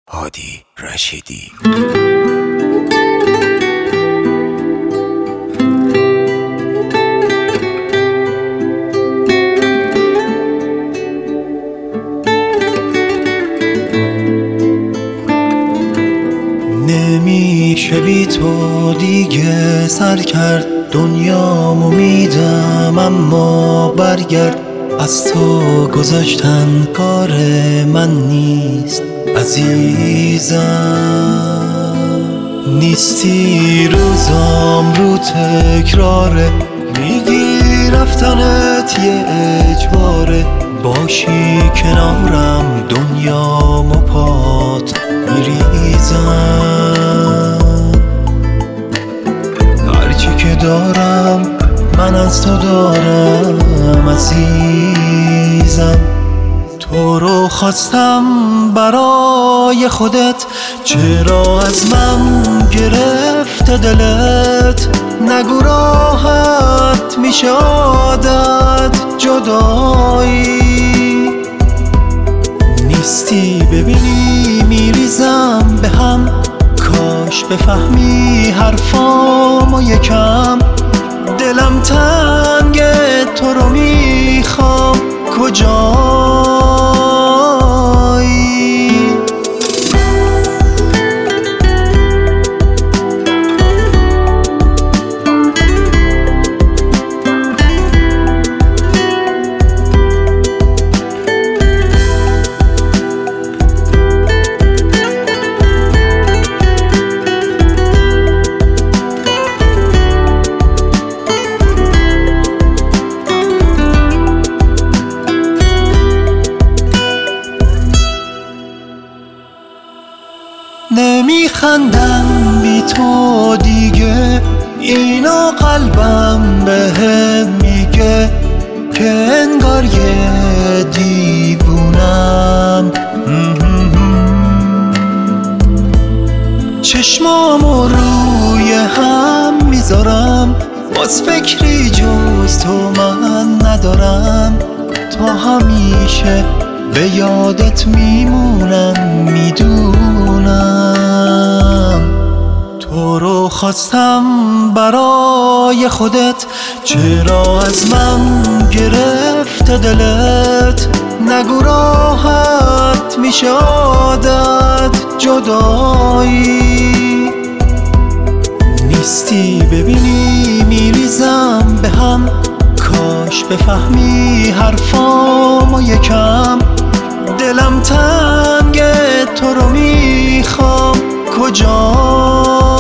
هادی رشیدی. نمیشه بی تو دیگه سر کرد دنیامو میدم، اما برگرد. از تو گذاشتن کار من نیست عزیزم. نیستی روزام رو تکراره، میگی رفتنت یه اجباره. باشی کنارم دنیامو پات میریزم. هرچی که دارم من از تو دارم عزیزم. تو رو خواستم برای خودت، چرا از من گرفته دلت؟ نگو راحت میشه عادت جدایی. نیستی ببینی میریزم به هم، کاش بفهمی حرفامو یکم. دلم تنگه تو رو میخوام، کجایی؟ نمیخندم بی تو دیگه، اینا قلبم بهم میگه که انگار یه دیوونم. چشمامو روی هم میذارم، باز فکری جز تو من ندارم. تا همیشه به یادت میمونم، میدونم. تو رو خواستم برای خودت، چرا از من گرفته دلت؟ نگو راحت میشه عادت جدایی. نیستی ببینی میریزم به هم، کاش بفهمی حرفامو یکم. دلم تنگه تو رو میخوام، کجا؟